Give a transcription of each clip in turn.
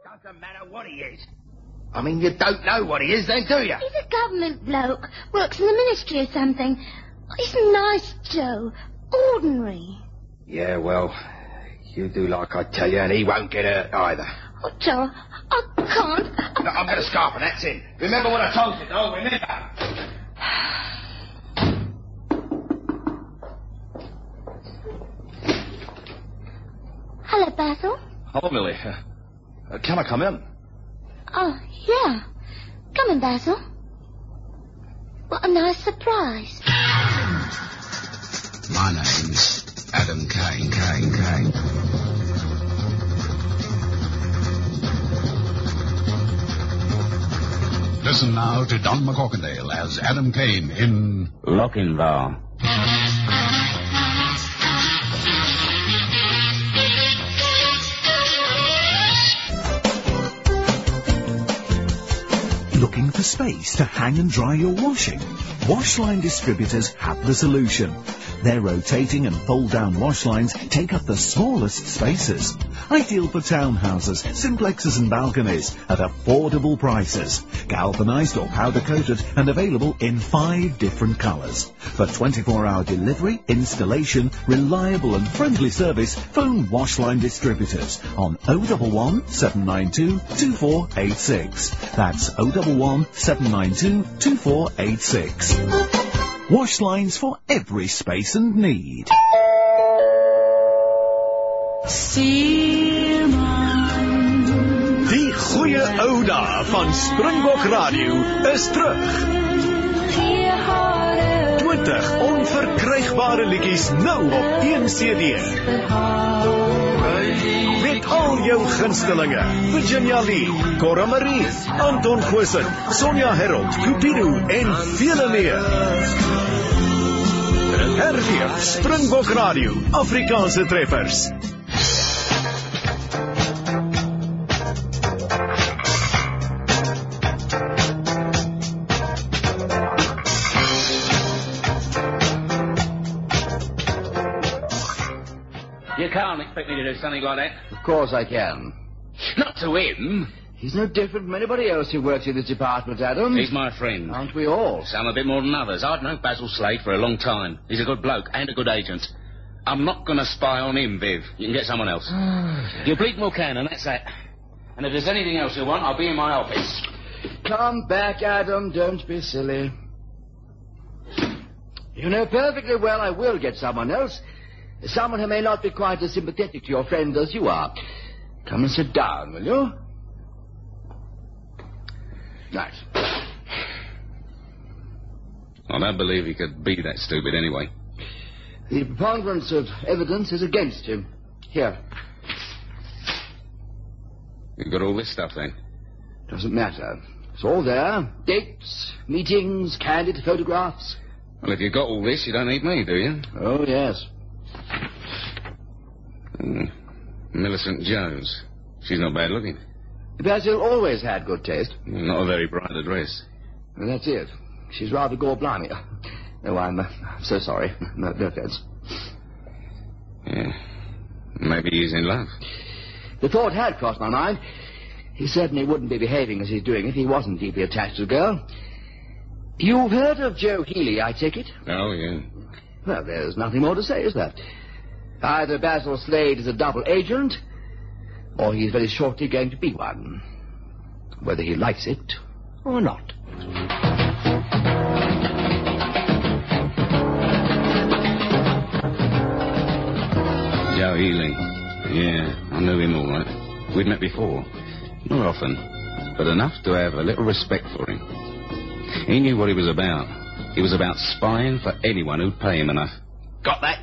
Doesn't matter what he is. I mean, you don't know what he is then, do you? He's a government bloke. Works in the ministry or something. He's nice, Joe. Ordinary. Yeah, well, you do like I tell you, and he won't get hurt either. Oh, Joe, I can't. No, I'm going to scarf and that's it. Remember what I told you, though, remember? Hello, Basil. Hello, Millie. Can I come in? Oh, yeah. Come in, Basil. What a nice surprise. My name's Adam Kane. Listen now to Don McCorkindale as Adam Kane in Lochinvar. Looking for space to hang and dry your washing? Washline distributors have the solution. Their rotating and fold-down wash lines take up the smallest spaces. Ideal for townhouses, simplexes and balconies at affordable prices. Galvanized or powder-coated and available in 5 different colours. For 24-hour delivery, installation, reliable and friendly service, phone Washline distributors on 011 792 2486. That's 011 792 2486. Wash lines for every space and need. Die goeie ou dae van Springbok Radio is terug. 20 onverkrygbare liedjies nou op 1 CD. Met al jou gunstelinge, Virginia Lee, Cora Marie, Anton Goosen, Sonja Herold, Cupido en vele meer. Herleef Springbok Radio, Afrikaanse treffers. You can't expect me to do something like that. Of course I can. Not to him. He's no different from anybody else who works in this department, Adam. He's my friend. Aren't we all? Some a bit more than others. I've known Basil Slade for a long time. He's a good bloke and a good agent. I'm not going to spy on him, Viv. You can get someone else. You bleed more can, and that's that. And if there's anything else you want, I'll be in my office. Come back, Adam. Don't be silly. You know perfectly well I will get someone else. Someone who may not be quite as sympathetic to your friend as you are. Come and sit down, will you? Right. I don't believe he could be that stupid anyway. The preponderance of evidence is against him. Here. You've got all this stuff, then? Doesn't matter. It's all there. Dates, meetings, candid photographs. Well, if you've got all this, you don't need me, do you? Oh, yes. Millicent Jones. She's not bad looking. Basil always had good taste. Not a very bright address. Well, that's it. She's rather gore-blimey. Oh, I'm so sorry. No offense. Yeah. Maybe he's in love. The thought had crossed my mind. He certainly wouldn't be behaving as he's doing if he wasn't deeply attached to the girl. You've heard of Joe Healy, I take it? Oh, yeah. Well, there's nothing more to say, is there? Either Basil Slade is a double agent, or he's very shortly going to be one. Whether he likes it or not. Joe Healy. Yeah, I knew him all right. We'd met before. Not often, but enough to have a little respect for him. He knew what he was about. He was about spying for anyone who'd pay him enough. Got that?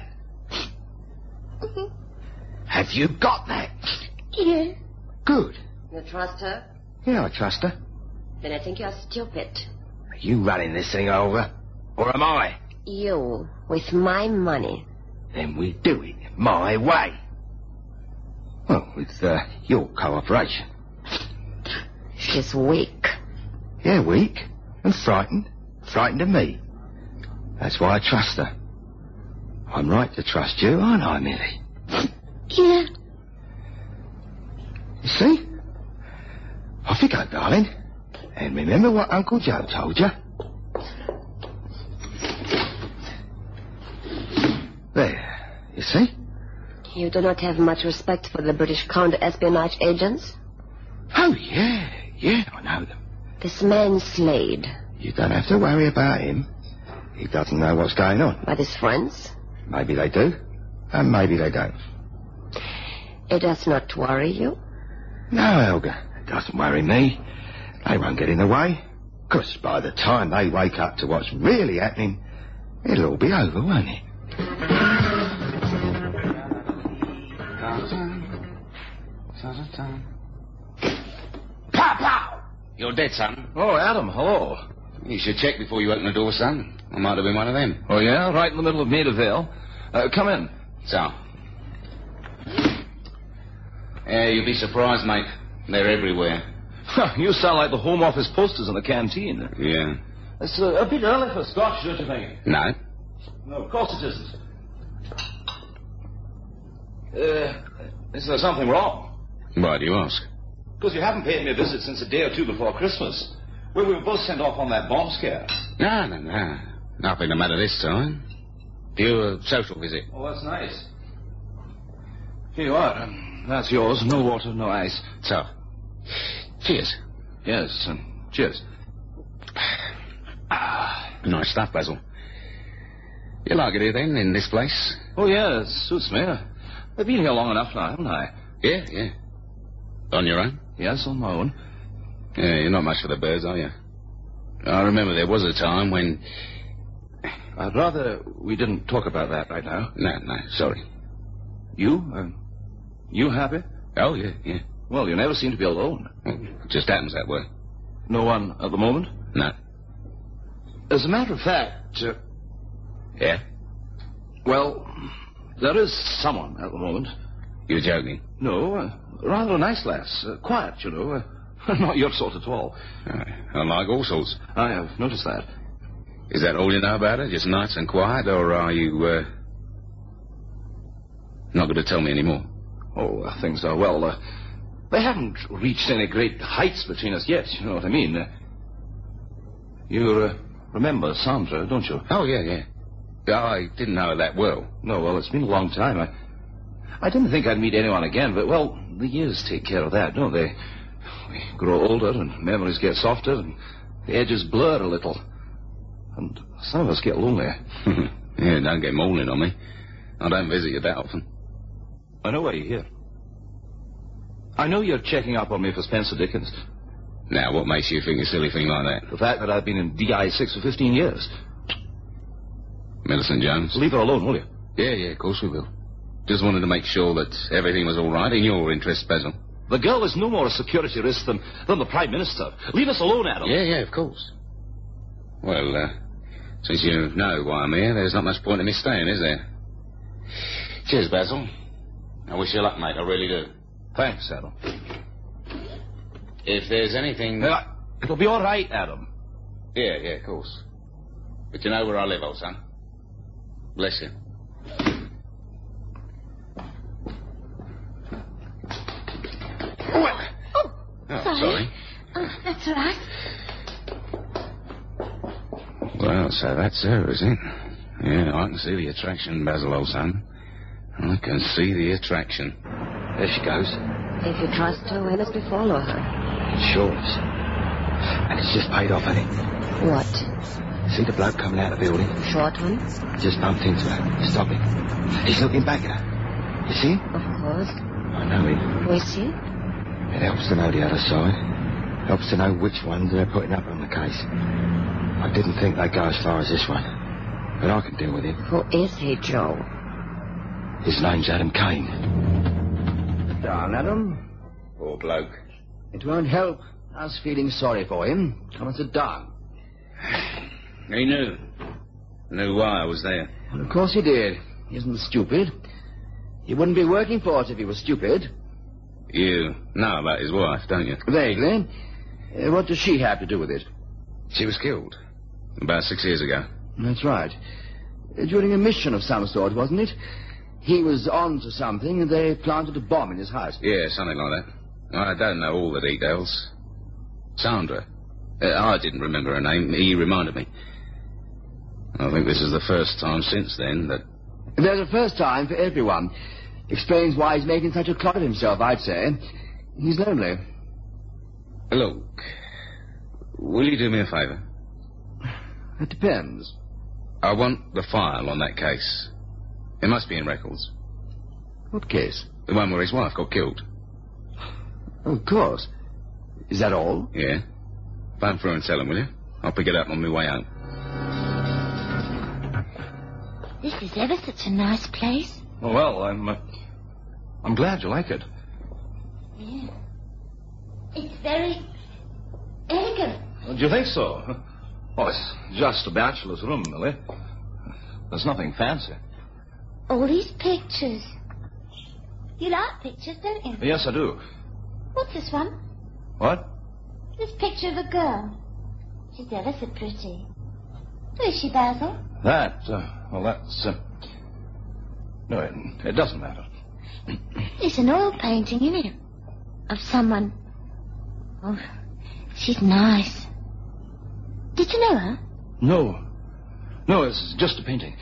Have you got that? Yeah. Good. You trust her? Yeah, I trust her. Then I think you're stupid. Are you running this thing over? Or am I? You, with my money. Then we do it my way. Well, with your cooperation. She's weak. Yeah, weak. And frightened. Frightened of me. That's why I trust her. I'm right to trust you, aren't I, Millie? Yeah. You see? Off you go, darling. And remember what Uncle Joe told you. There. You see? You do not have much respect for the British counter-espionage agents? Oh, yeah. Yeah, I know them. This man Slade. You don't have to worry about him. He doesn't know what's going on. But his friends? Maybe they do, and maybe they don't. It does not worry you? No, Helga, it doesn't worry me. They won't get in the way. 'Cause by the time they wake up to what's really happening, it'll all be over, won't it? Pow, pow! You're dead, son. Oh, Adam, hello. You should check before you open the door, son. I might have been one of them. Oh, yeah? Right in the middle of Maida Vale. Come in. So. Yeah, you'll be surprised, mate. They're everywhere. You sound like the Home Office posters in the canteen. Yeah. It's a bit early for Scotch, don't you think? No. No, of course it isn't. Is there something wrong? Why do you ask? Because you haven't paid me a visit since a day or two before Christmas. Well, we were both sent off on that bomb scare. No. Nothing the matter this time. Pure social visit. Oh, that's nice. Here you are. That's yours. No water, no ice. So, cheers. Yes, cheers. Nice stuff, Basil. You like it here, then, in this place? Oh, yeah, it suits me. I've been here long enough now, haven't I? Yeah. On your own? Yes, on my own. Yeah, you're not much for the birds, are you? I remember there was a time when... I'd rather we didn't talk about that right now. No, sorry. You? You happy? Oh, yeah. Well, you never seem to be alone. Well, it just happens that way. No one at the moment? No. As a matter of fact... Yeah? Well, there is someone at the moment. You're joking? No, rather a nice lass. Quiet, you know. Not your sort at all. I like all sorts. I have noticed that. Is that all you know about her? Just nice and quiet, or are you, not going to tell me any more? Oh, things are, well, they haven't reached any great heights between us yet, you know what I mean. You remember Sandra, don't you? Oh, yeah. I didn't know her that well. No, well, it's been a long time. I didn't think I'd meet anyone again, but, well, the years take care of that, don't they? We grow older, and memories get softer, and the edges blur a little. And some of us get lonely. Yeah, don't get moaning on me. I don't visit you that often. I know why you're here. I know you're checking up on me for Spencer Dickens. Now, what makes you think a silly thing like that? The fact that I've been in DI6 for 15 years. Millicent Jones? Leave her alone, will you? Yeah, of course we will. Just wanted to make sure that everything was all right in your interest, Basil. The girl is no more a security risk than the Prime Minister. Leave us alone, Adam. Yeah, of course. Well, since you know why I'm here, there's not much point in me staying, is there? Cheers, Basil. I wish you luck, mate. I really do. Thanks, Adam. If there's anything... It'll be all right, Adam. Yeah, of course. But you know where I live, old son. Bless you. Sorry. Oh, that's all right. Well, so that's her, is it? Yeah, I can see the attraction, Basil, old son. I can see the attraction. There she goes. If you trust her, why must we follow her? It sure is. And it's just paid off, hasn't it? What? See the bloke coming out of the building? Short one? Just bumped into her. Stop him. He's looking back at her. You see him? Of course. I know him. Who is he? It helps to know the other side. Helps to know which ones they're putting up on the case. I didn't think they'd go as far as this one. But I can deal with him. Who is he, Joe? His name's Adam Kane. Down, Adam. Poor bloke. It won't help us feeling sorry for him. Come and sit down. He knew. Knew why I was there. Well, of course he did. He isn't stupid. He wouldn't be working for us if he was stupid. You know about his wife, don't you? Vaguely. What does she have to do with it? She was killed about 6 years ago. That's right. During a mission of some sort, wasn't it? He was on to something, and they planted a bomb in his house. Yeah, something like that. I don't know all the details. Sandra. I didn't remember her name. He reminded me. I think this is the first time since then that... There's a first time for everyone. Explains why he's making such a clod of himself, I'd say. He's lonely. Look, will you do me a favour? It depends. I want the file on that case. It must be in records. What case? The one where his wife got killed. Oh, of course. Is that all? Yeah. Phone through and tell him, will you? I'll pick it up on my way home. This is ever such a nice place. Oh, well, I'm glad you like it. Yeah. It's very elegant. Do you think so? Oh, it's just a bachelor's room, Millie. There's nothing fancy. All these pictures. You like pictures, don't you? Yes, I do. What's this one? What? This picture of a girl. She's ever so pretty. Who is she, Basil? That, well, that's, no, it doesn't matter. It's an oil painting, isn't it? Of someone. Oh, she's nice. Did you know her? No, it's just a painting.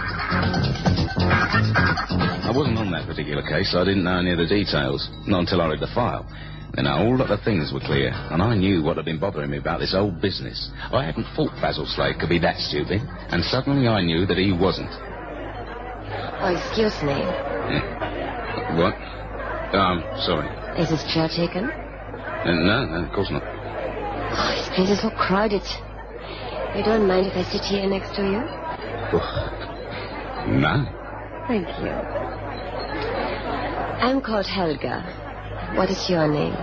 I wasn't on that particular case, so I didn't know any of the details. Not until I read the file. Then a whole lot of things were clear, and I knew what had been bothering me about this whole business. I hadn't thought Basil Slade could be that stupid, and suddenly I knew that he wasn't. Oh, excuse me. What? Sorry. Is this chair taken? No, of course not. Oh, this place is so crowded. You don't mind if I sit here next to you? No. Thank you. I'm called Helga. What is your name?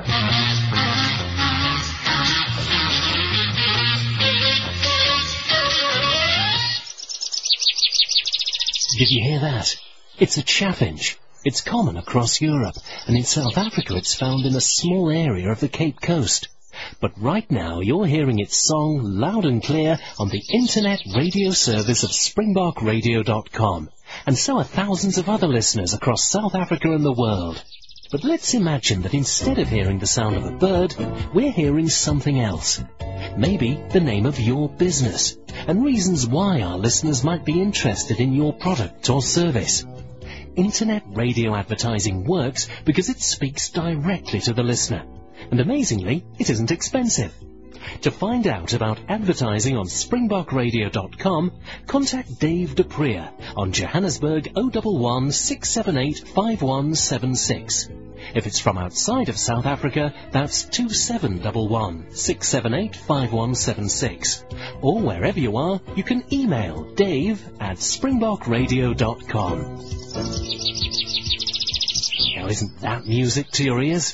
Did you hear that? It's a chaffinch. It's common across Europe, and in South Africa it's found in a small area of the Cape Coast. But right now you're hearing its song loud and clear on the internet radio service of springbokradio.com, and so are thousands of other listeners across South Africa and the world. But let's imagine that instead of hearing the sound of a bird, we're hearing something else. Maybe the name of your business, and reasons why our listeners might be interested in your product or service. Internet radio advertising works because it speaks directly to the listener. And amazingly, it isn't expensive. To find out about advertising on springbokradio.com, contact Dave Dupree on Johannesburg 011 678 5176. If it's from outside of South Africa, that's 2711 678 5176. Or wherever you are, you can email dave@springbokradio.com. Now, isn't that music to your ears?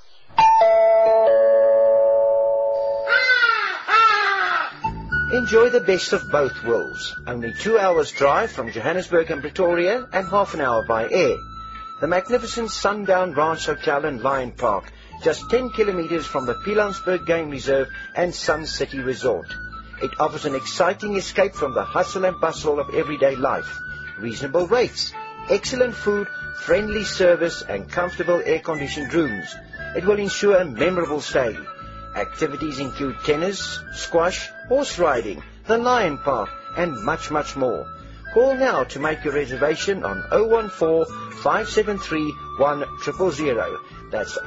Enjoy the best of both worlds. Only 2 hours drive from Johannesburg and Pretoria and half an hour by air. The magnificent Sundown Ranch Hotel and Lion Park, just 10 kilometers from the Pilanesberg Game Reserve and Sun City Resort. It offers an exciting escape from the hustle and bustle of everyday life. Reasonable rates, excellent food, friendly service and comfortable air-conditioned rooms. It will ensure a memorable stay. Activities include tennis, squash, horse riding, the Lion Park, and much, much more. Call now to make your reservation on 014-573-1000. That's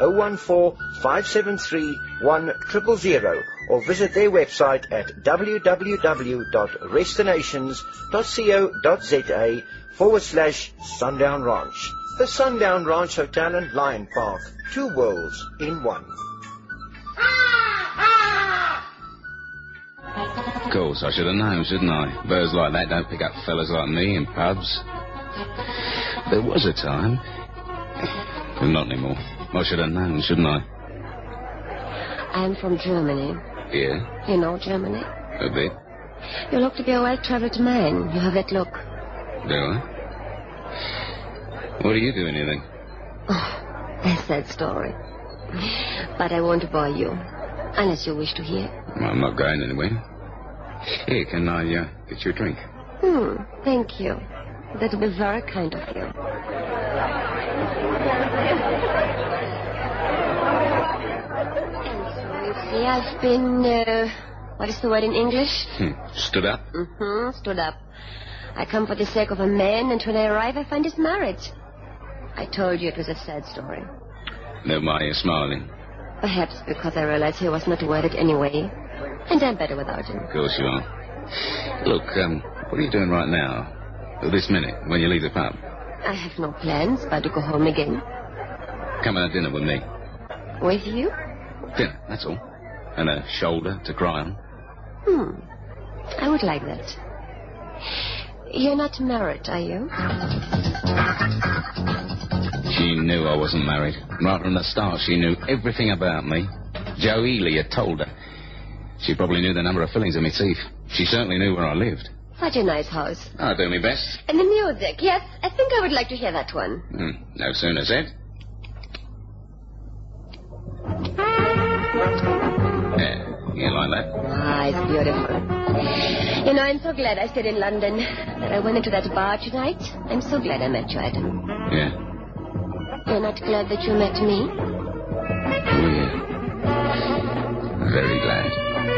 014-573-1000. Or visit their website at www.restinations.co.za/Sundown Ranch. The Sundown Ranch Hotel and Lion Park. 2 worlds in one. Of course, I should have known, shouldn't I? Birds like that don't pick up fellas like me in pubs. There was a time. Well, not anymore. I should have known, shouldn't I? I'm from Germany. Yeah? You know Germany? A bit. You look to be a well-traveled man. You have that look. Do I? What are you doing here, then? Oh, a sad story. But I won't bore you. Unless you wish to hear. Well, I'm not going anywhere. Here, can I get you a drink? Thank you. That would be very kind of you. And so You see, I've been, what is the word in English? Stood up? Stood up. I come for the sake of a man, and when I arrive, I find he's married. I told you it was a sad story. No, why are you smiling? Perhaps because I realized he was not worth it anyway. And I'm better without him. Of course you are. Look, what are you doing right now? This minute, when you leave the pub? I have no plans but to go home again. Come and have dinner with me. With you? Dinner, that's all. And a shoulder to cry on. I would like that. You're not married, are you? She knew I wasn't married. Right from the start, she knew everything about me. Joe Ely had told her. She probably knew the number of fillings in my teeth. She certainly knew where I lived. Such a nice house. I'll do my best. And the music, yes, I think I would like to hear that one. No sooner said. Yeah, you like that? It's beautiful. You know, I'm so glad I stayed in London, that I went into that bar tonight. I'm so glad I met you, Adam. Yeah. You're not glad that you met me? Oh, yeah. Very glad.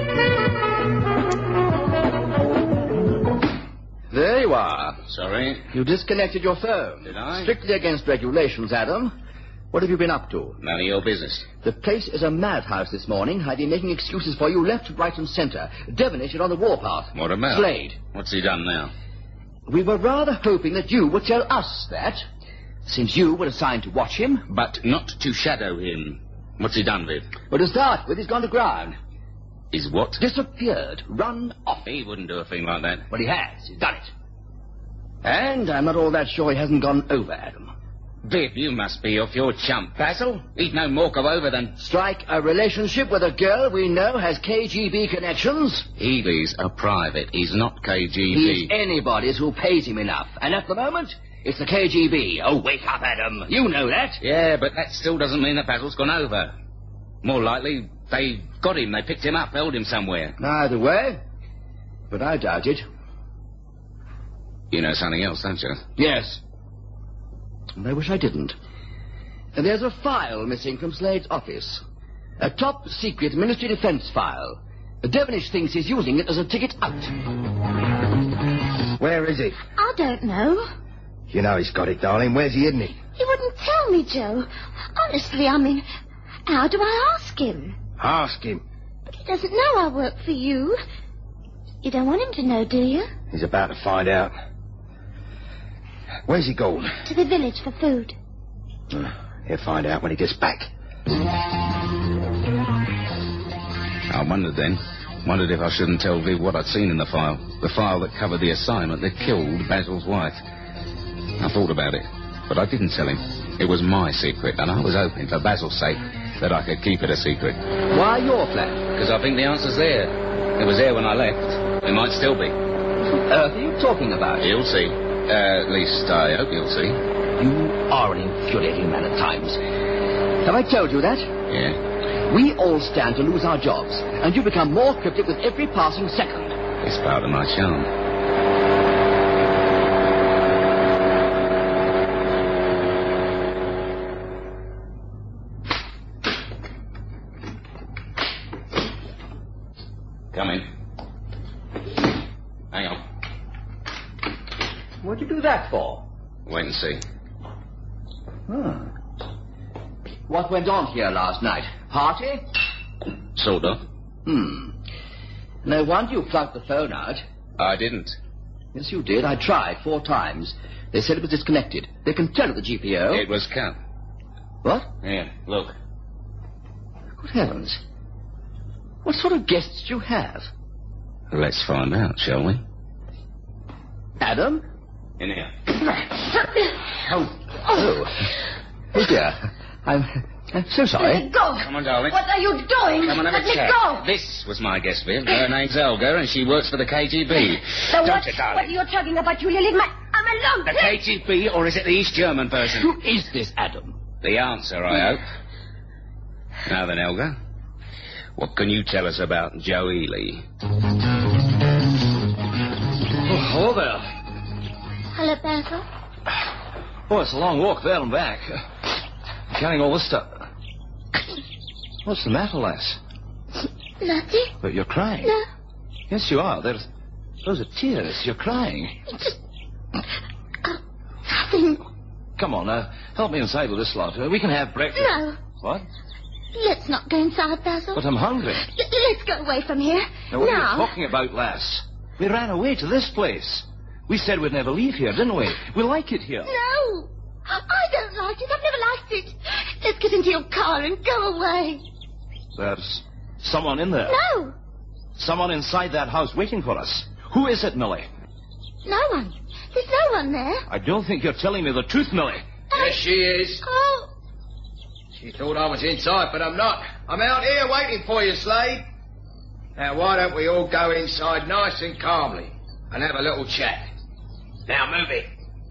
There you are. Sorry? You disconnected your phone. Did I? Strictly against regulations, Adam. What have you been up to? None of your business. The place is a madhouse this morning. I've been making excuses for you left, right, and centre. Devonish is on the warpath. What about? Slade. What's he done now? We were rather hoping that you would tell us that, since you were assigned to watch him. But not to shadow him. What's he done, Viv? Well, to start with, he's gone to ground. He's what? Disappeared. Run off. He wouldn't do a thing like that. Well, he has. He's done it. And I'm not all that sure he hasn't gone over, Adam. Viv, you must be off your chump, Basil. He'd no more go over than... Strike a relationship with a girl we know has KGB connections? Ely's a private. He's not KGB. He's anybody's who pays him enough. And at the moment, it's the KGB. Oh, wake up, Adam. You know that. Yeah, but that still doesn't mean that Basil's gone over. More likely, they got him. They picked him up, held him somewhere. Either way. But I doubt it. You know something else, don't you? Yes. And I wish I didn't. And there's a file missing from Slade's office. A top-secret Ministry Defense file. Devonish thinks he's using it as a ticket out. Where is he? I don't know. You know he's got it, darling. Where's he hidden it? He wouldn't tell me, Joe. Honestly, I mean, how do I ask him? Ask him. But he doesn't know I work for you. You don't want him to know, do you? He's about to find out. Where's he gone? To the village for food. He'll find out when he gets back. I wondered then. Wondered if I shouldn't tell Viv what I'd seen in the file. The file that covered the assignment that killed Basil's wife. I thought about it, but I didn't tell him. It was my secret, and I was hoping, for Basil's sake, that I could keep it a secret. Why your plan? Because I think the answer's there. It was there when I left. It might still be. What on earth are you talking about? You'll see. At least I hope you'll see. You are an infuriating man at times. Have I told you that? Yeah. We all stand to lose our jobs, and you become more cryptic with every passing second. It's part of my charm. Come in. Hang on. What'd you do that for? Wait and see. What went on here last night? Party? Sort of. No wonder you plugged the phone out. I didn't. Yes, you did. I tried 4 times. They said it was disconnected. They can tell at the GPO. It was cut. What? Here, look. Good heavens. What sort of guests do you have? Let's find out, shall we? Adam? In here. Oh dear. I'm so sorry. Let me go. Come on, darling. What are you doing? Come on, have Let a me chat. go. This was my guest, Viv. Her name's Olga, and she works for the KGB. So Don't what? you, What darling? are you talking about, Julia? Leave my... I'm alone. The KGB, or is it the East German person? Who is this Adam? The answer, I hope. Now then, Olga, what can you tell us about Joe Ely? Oh, hello there. Hello, Basil. Oh, it's a long walk there and back. Carrying all this stuff. What's the matter, lass? Nothing. But you're crying. No. Yes, you are. Those are tears. You're crying. Just... nothing. Come on, help me inside with this lot. We can have breakfast. No. What? Let's not go inside, Basil. But I'm hungry. Let's go away from here. Now, what are you talking about, lass? We ran away to this place. We said we'd never leave here, didn't we? We like it here. No. I don't like it. I've never liked it. Let's get into your car and go away. There's someone in there. No. Someone inside that house waiting for us. Who is it, Millie? No one. There's no one there. I don't think you're telling me the truth, Millie. Yes, she is. Oh. She thought I was inside, but I'm not. I'm out here waiting for you, Slade. Now, why don't we all go inside nice and calmly and have a little chat? Now, move it.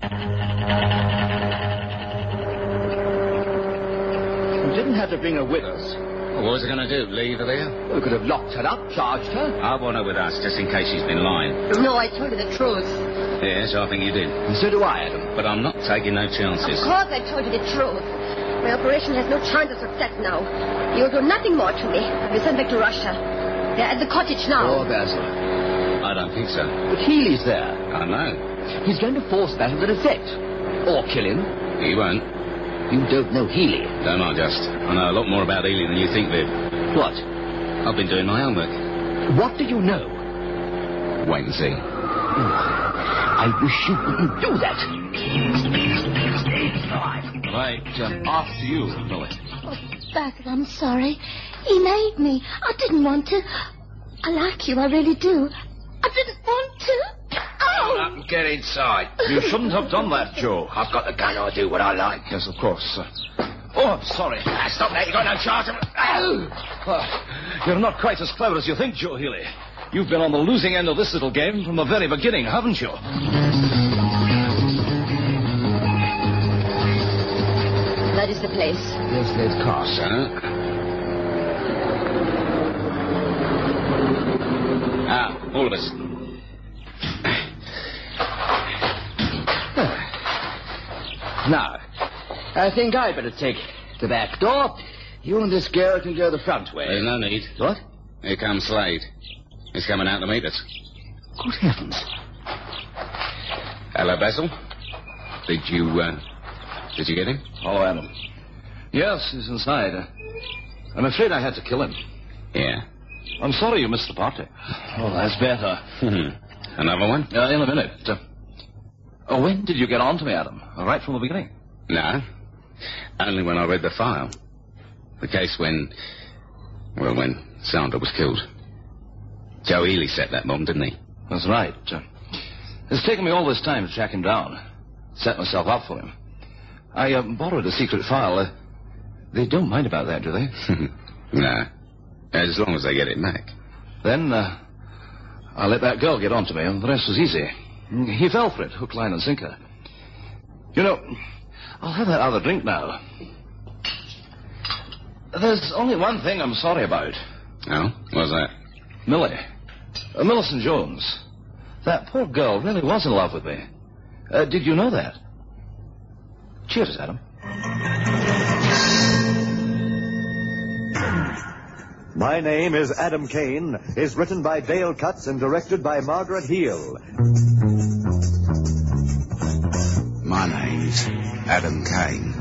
We didn't have to bring her with us. Well, what was I going to do? Leave her there? We could have locked her up, charged her. I want her with us, just in case she's been lying. No, I told you the truth. Yes, I think you did. And so do I, Adam. But I'm not taking no chances. Of course I told you the truth. My operation has no chance of success now. You will do nothing more to me. I will send back to Russia. They're at the cottage now. Oh, Basil. I don't think so. But Healy's there. I know. He's going to force that with effect. Or kill him. He won't. You don't know Healy. Don't I, just? I know a lot more about Healy than you think, Viv. What? I've been doing my homework. What do you know? Wait and see. I wish you wouldn't do that. Right, after you, Millie. Oh, Basil, I'm sorry. He made me. I didn't want to. I like you, I really do. I didn't want to. Oh! Up and get inside. You shouldn't have done that, Joe. I've got the gun, I do what I like. Yes, of course. Oh, I'm sorry. Stop that, you got no charge of... You're not quite as clever as you think, Joe Healy. You've been on the losing end of this little game from the very beginning, haven't you? That is the place. Yes, there's car, sir. All of us. Now, I think I'd better take the back door. You and this girl can go the front way. There's no need. What? Here comes Slade. He's coming out to meet us. Good heavens. Hello, Basil. Did you get him? Hello, Adam. Yes, he's inside. I'm afraid I had to kill him. Yeah. I'm sorry you missed the party. Oh, that's better. Another one? In a minute. When did you get on to me, Adam? Right from the beginning? No. Only when I read the file. The case when Sandra was killed. Joe Healy set that bomb, didn't he? That's right. It's taken me all this time to track him down. Set myself up for him. I borrowed a secret file. They don't mind about that, do they? No. As long as they get it back. Then, I let that girl get on to me, and the rest was easy. He fell for it, hook, line, and sinker. You know, I'll have that other drink now. There's only one thing I'm sorry about. Oh? What's that? Millie. Millicent Jones. That poor girl really was in love with me. Did you know that? Cheers, Adam. My Name is Adam Kane is written by Dale Cutts and directed by Margaret Heel. My name's Adam Kane.